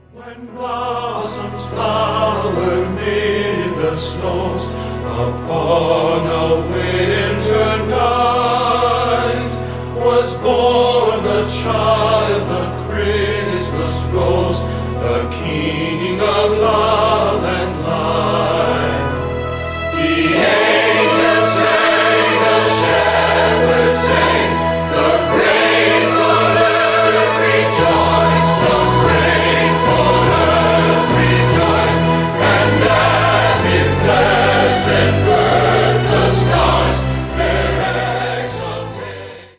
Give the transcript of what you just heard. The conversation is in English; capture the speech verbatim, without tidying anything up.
When blossoms flowered mid the snows upon a winter night was born the child.